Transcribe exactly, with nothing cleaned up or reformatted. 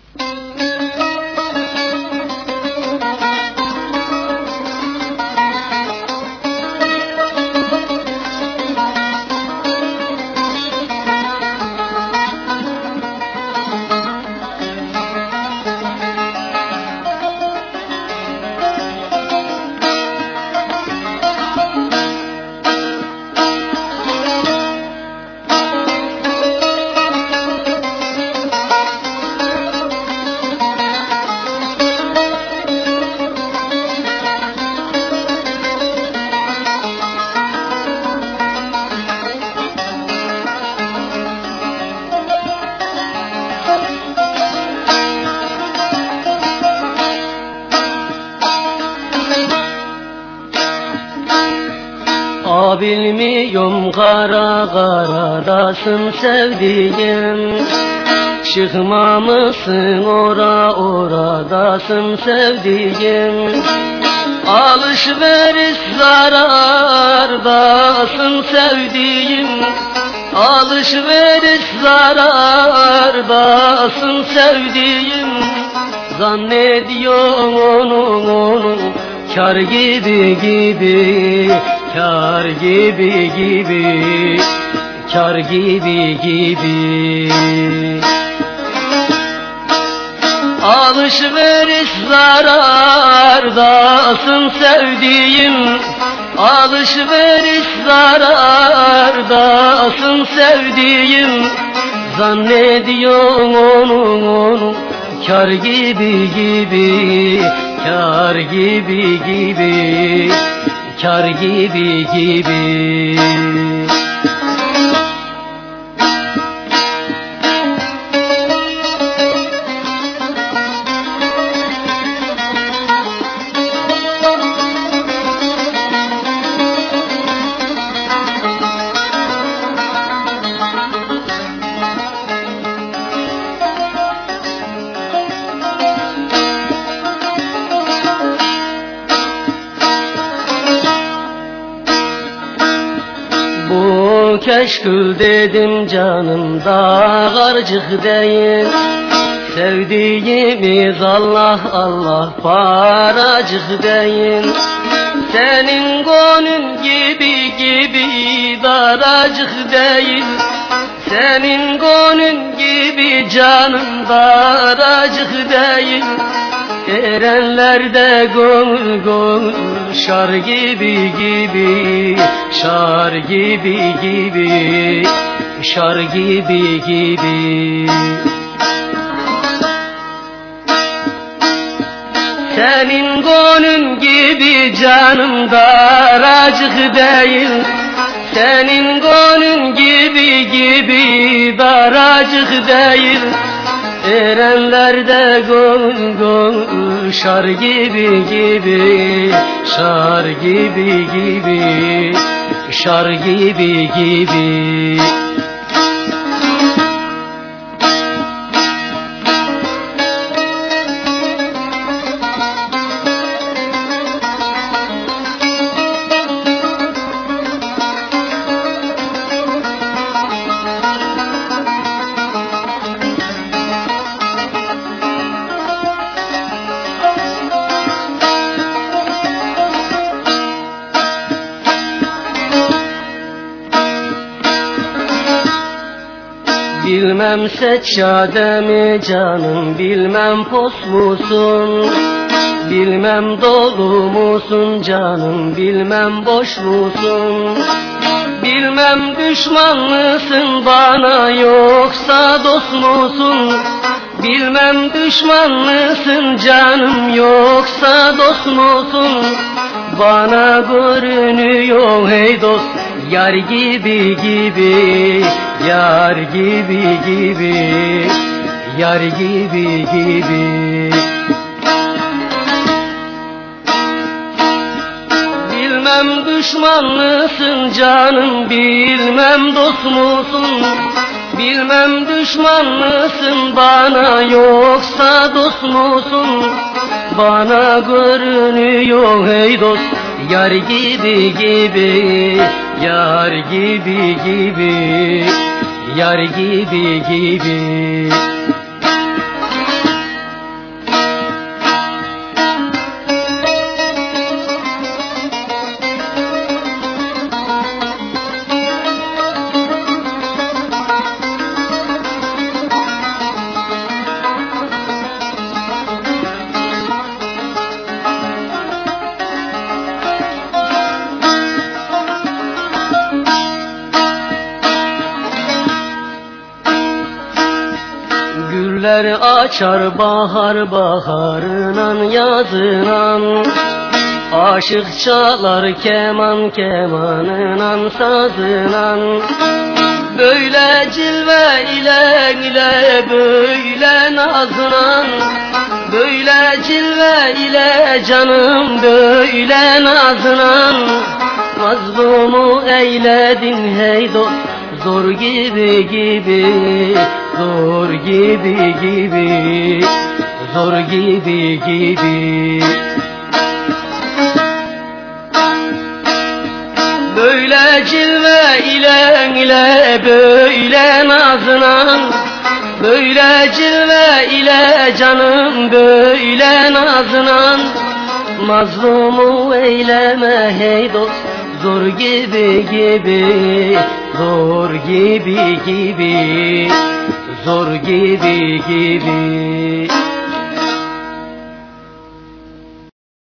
Bilmiyorum kara karadasın sevdiğim, çıkma mısın ora oradasın sevdiğim. Alışveriş zarardasın sevdiğim, alışveriş zarardasın sevdiğim. Zannediyorum onu onu kar gibi gibi, kar gibi gibi, kar gibi gibi. Alışveriş zarardasın sevdiğim, alışveriş zarardasın sevdiğim. Zannediyorum onu onu kar gibi gibi, kar gibi gibi, kar gibi gibi. Keşkül dedim canımda garcık değil, sevdiğimiz Allah Allah paracık değil. Senin gönlün gibi gibi daracık değil, senin gönlün gibi canım daracık değil. Erenlerde gönül gönül şar gibi gibi, şar gibi gibi, şar gibi gibi. Senin gönlün gibi canım daracık değil, senin gönlün gibi gibi daracık değil. Erenlerde gönül gönül şar gibi gibi, şar gibi gibi, şar gibi gibi. Bilmem seccade mi canım, bilmem pos musun, bilmem dolu musun canım, bilmem boş musun. Bilmem düşman mısın bana yoksa dost musun, bilmem düşman mısın canım yoksa dost musun. Bana görünüyor hey dost yar gibi gibi, yar gibi gibi, yar gibi gibi. Bilmem düşman mısın canım, bilmem dost musun, bilmem düşman mısın bana yoksa dost musun. Bana görünüyor hey dost yar gibi gibi, yar gibi gibi, yar gibi gibi. güller açar bahar baharınan yazınan. Aşık çalar keman kemanınan sazınan. Böyle cilve ile ile böyle nazınan. Böyle cilve ile canım böyle nazınan. Mazlumu eyledin hey dost, zor gibi gibi, zor gibi gibi, zor gibi gibi. Böyle cilve ile ile böyle nazınan. Böyle cilve ile canım böyle nazınan. Mazlumu eyleme hey dost, zor gibi gibi, zor gibi gibi, zor gibi gibi.